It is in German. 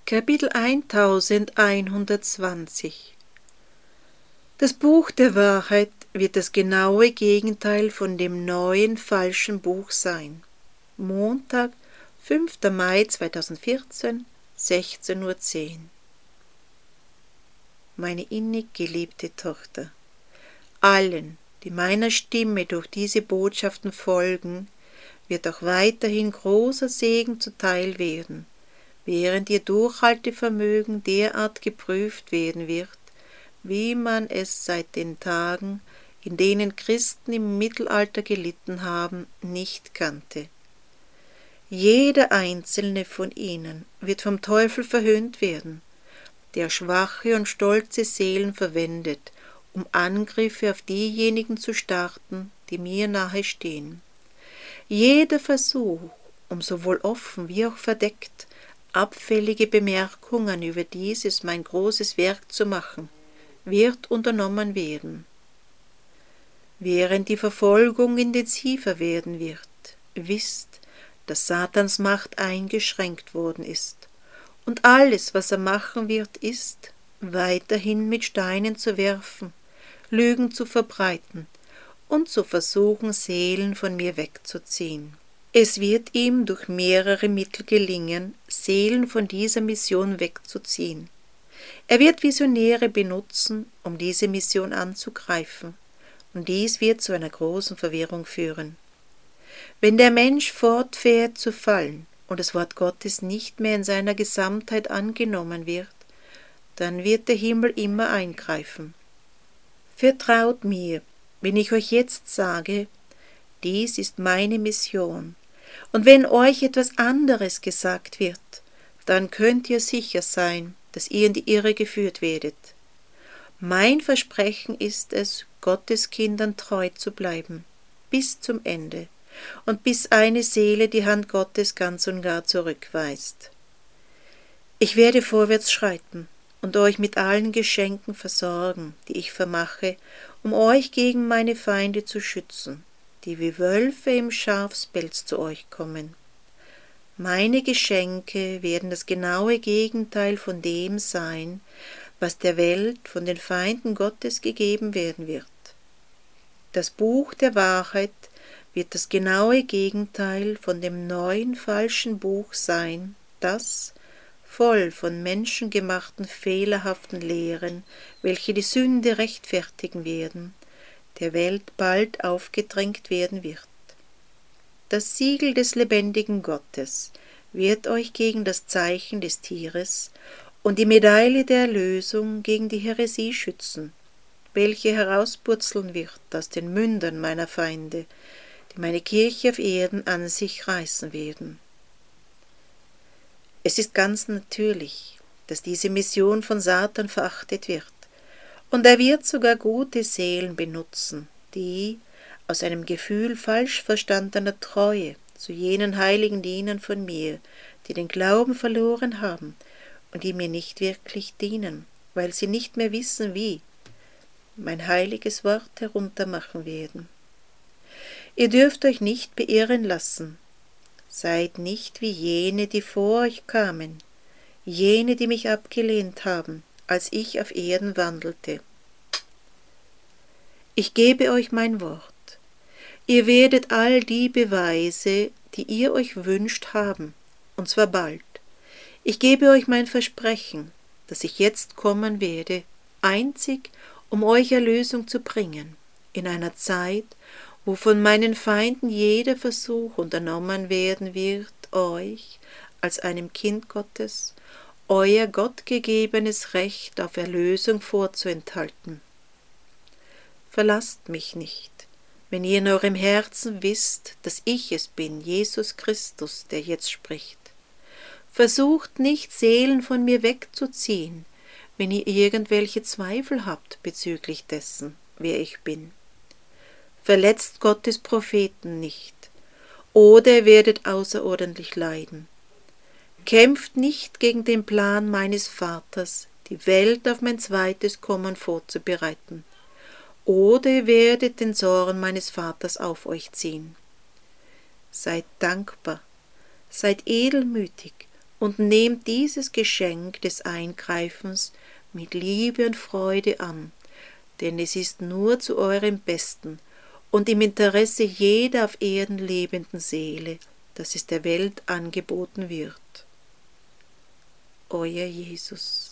Kapitel 1120. Das Buch der Wahrheit wird das genaue Gegenteil von dem neuen falschen Buch sein. Montag, 5. Mai 2014, 16:10 Uhr. Meine innig geliebte Tochter, allen, die meiner Stimme durch diese Botschaften folgen, wird auch weiterhin großer Segen zuteil werden, während ihr Durchhaltevermögen derart geprüft werden wird, wie man es seit den Tagen, in denen Christen im Mittelalter gelitten haben, nicht kannte. Jeder einzelne von ihnen wird vom Teufel verhöhnt werden, der schwache und stolze Seelen verwendet, um Angriffe auf diejenigen zu starten, die mir nahe stehen. Jeder Versuch, um sowohl offen wie auch verdeckt abfällige Bemerkungen über dieses mein großes Werk zu machen, wird unternommen werden. Während die Verfolgung intensiver werden wird, wisst, dass Satans Macht eingeschränkt worden ist, und alles, was er machen wird, ist, weiterhin mit Steinen zu werfen, Lügen zu verbreiten und zu versuchen, Seelen von mir wegzuziehen. Es wird ihm durch mehrere Mittel gelingen, Seelen von dieser Mission wegzuziehen. Er wird Visionäre benutzen, um diese Mission anzugreifen, und dies wird zu einer großen Verwirrung führen. Wenn der Mensch fortfährt zu fallen und das Wort Gottes nicht mehr in seiner Gesamtheit angenommen wird, dann wird der Himmel immer eingreifen. Vertraut mir, wenn ich euch jetzt sage, dies ist meine Mission, und wenn euch etwas anderes gesagt wird, dann könnt ihr sicher sein, dass ihr in die Irre geführt werdet. Mein Versprechen ist es, Gottes Kindern treu zu bleiben, bis zum Ende, und bis eine Seele die Hand Gottes ganz und gar zurückweist. Ich werde vorwärts schreiten und euch mit allen Geschenken versorgen, die ich vermache, um euch gegen meine Feinde zu schützen, die wie Wölfe im Schafspelz zu euch kommen. Meine Geschenke werden das genaue Gegenteil von dem sein, was der Welt von den Feinden Gottes gegeben werden wird. Das Buch der Wahrheit wird das genaue Gegenteil von dem neuen falschen Buch sein, das, voll von menschengemachten fehlerhaften Lehren, welche die Sünde rechtfertigen werden, der Welt bald aufgedrängt werden wird. Das Siegel des lebendigen Gottes wird euch gegen das Zeichen des Tieres und die Medaille der Erlösung gegen die Häresie schützen, welche herauspurzeln wird aus den Mündern meiner Feinde, die meine Kirche auf Erden an sich reißen werden. Es ist ganz natürlich, dass diese Mission von Satan verachtet wird, und er wird sogar gute Seelen benutzen, die, aus einem Gefühl falsch verstandener Treue zu jenen Heiligen dienen von mir, die den Glauben verloren haben und die mir nicht wirklich dienen, weil sie nicht mehr wissen, wie, mein heiliges Wort heruntermachen werden. Ihr dürft euch nicht beirren lassen. Seid nicht wie jene, die vor euch kamen, jene, die mich abgelehnt haben, als ich auf Erden wandelte. Ich gebe euch mein Wort. Ihr werdet all die Beweise, die ihr euch wünscht, haben, und zwar bald. Ich gebe euch mein Versprechen, dass ich jetzt kommen werde, einzig um euch Erlösung zu bringen, in einer Zeit, wo von meinen Feinden jeder Versuch unternommen werden wird, euch, als einem Kind Gottes, euer gottgegebenes Recht auf Erlösung vorzuenthalten. Verlasst mich nicht, wenn ihr in eurem Herzen wisst, dass ich es bin, Jesus Christus, der jetzt spricht. Versucht nicht, Seelen von mir wegzuziehen, wenn ihr irgendwelche Zweifel habt bezüglich dessen, wer ich bin. Verletzt Gottes Propheten nicht, oder ihr werdet außerordentlich leiden. Kämpft nicht gegen den Plan meines Vaters, die Welt auf mein zweites Kommen vorzubereiten, oder ihr werdet den Zorn meines Vaters auf euch ziehen. Seid dankbar, seid edelmütig und nehmt dieses Geschenk des Eingreifens mit Liebe und Freude an, denn es ist nur zu eurem Besten und im Interesse jeder auf Erden lebenden Seele, dass es der Welt angeboten wird. Euer Jesus.